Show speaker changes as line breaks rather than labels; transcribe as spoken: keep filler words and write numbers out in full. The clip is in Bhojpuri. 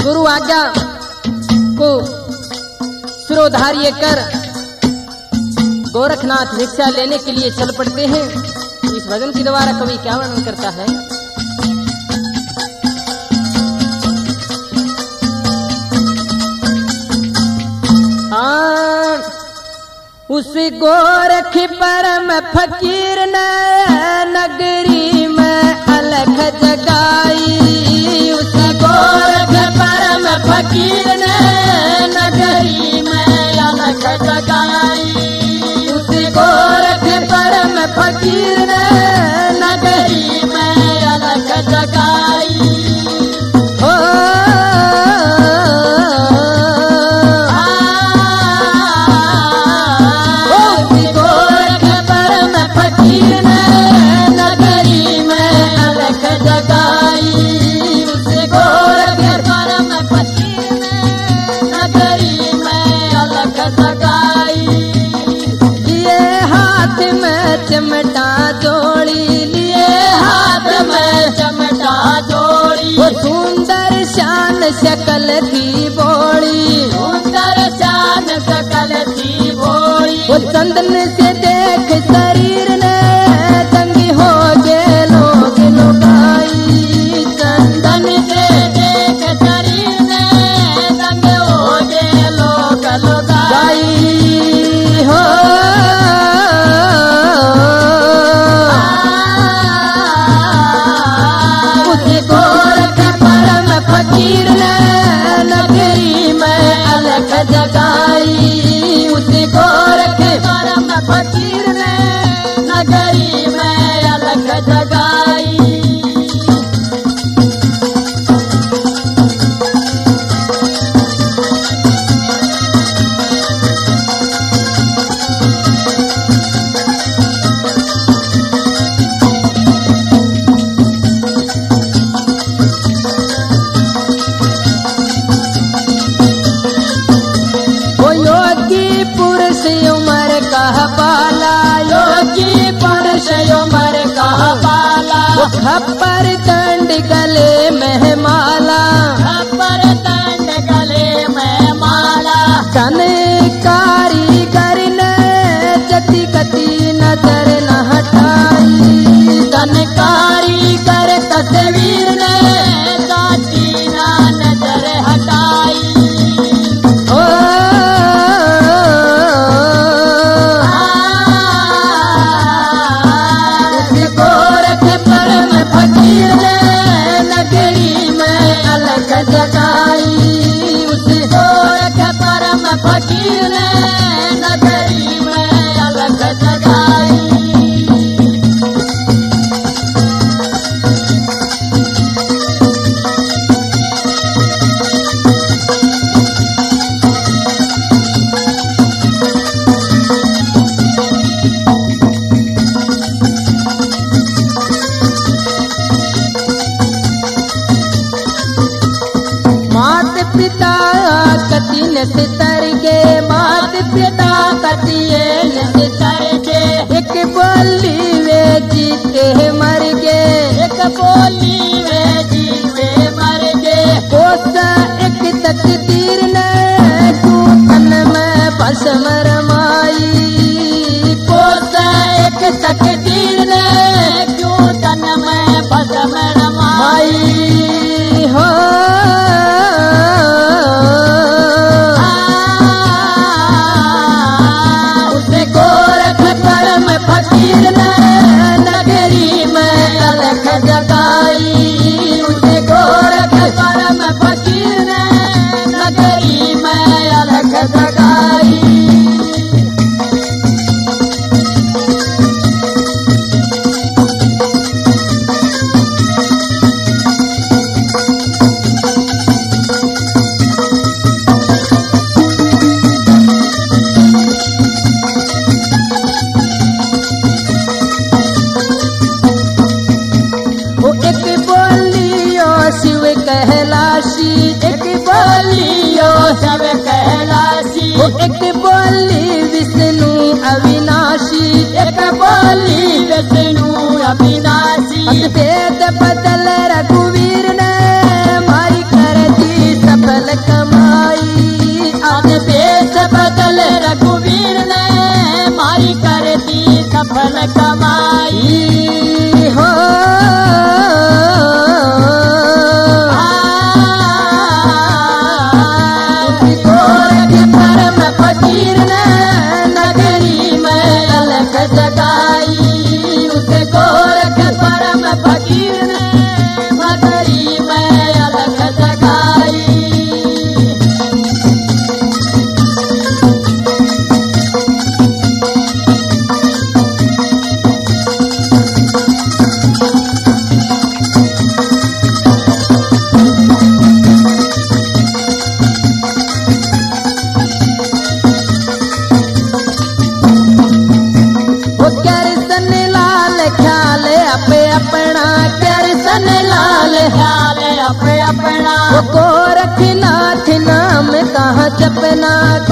गुरु आज्ञा को सिरोधार्य कर गोरखनाथ भिक्षा लेने के लिए चल पड़ते हैं। इस भजन के द्वारा कवि क्या वर्णन करता है? हाँ, उस गोरख परम फकीर ने नगरी में अलख जगाई। उस गोरख परम फकीर ने नगरी में अलख जगाई। उस गोरख परम फकीर ने नगरी में अलख जगाई। हो चमटा जोड़ी लिए हाथ में चमटा जोड़ी। वो सुंदर शान शकल थी बोली। सुंदर शान शकल थी बोली। वो चंदन से देख शरीर ने दंगी हो गए लोग लुगाई। चंदन से देख शरीर ने दंग हो गए लोग लुगाई। हो फकीर ने नगरी में अलख जगाई। उस गोरख परम फकीर ने नगरी में अलख जगाई। खप्पर दंड गले में माला। खप्पर दंड गले में माला। तन कारीगर ने जति गति नजर न हटाई। तन कारीगर तस्वीर ने जाती ना नजर हटाई। ओ फकीर ने नगरी में अलख जगाई। उस गोरख परम फकीर ने नगरी में अलख जगाई। पिता कति नर के मात पिता कतिये नर के। एक बोली वे जीते मर गे। एक बोली वे जीते मर गे। कोसा एक तकदीर ने तू तन में भस्म रमाई। कोसा एक तकदीर ने क्यों तन में भस्म रमाई। हो वो गोरखनाथ नाम कहाँ जपना